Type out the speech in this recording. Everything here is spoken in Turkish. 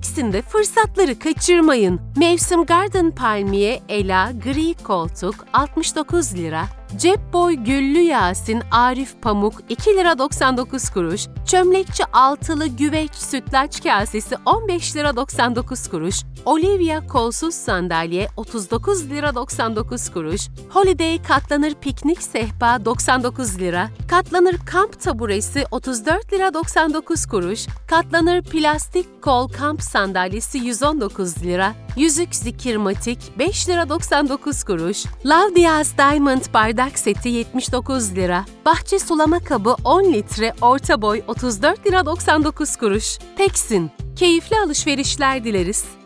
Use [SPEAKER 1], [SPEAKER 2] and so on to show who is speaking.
[SPEAKER 1] Teksin'de fırsatları kaçırmayın. Mevsim Garden Palmiye Ela Gri Koltuk 69 lira. Cep Boy Güllü Yasin Arif Pamuk 2 lira 99 kuruş. Çömlekçi altılı güveç sütlaç kasesi 15 lira 99 kuruş. Olivia kolsuz sandalye 39 lira 99 kuruş. Holiday katlanır piknik sehpa 99 lira. Katlanır kamp taburesi 34 lira 99 kuruş. Katlanır plastik kol kamp sandalyesi 119 lira. Yüzük zikirmatik 5 lira 99 kuruş. Love Diaz Diamond bardak seti 79 lira. Bahçe sulama kabı 10 litre orta boy 34 lira 99 kuruş. Teksin. Keyifli alışverişler dileriz.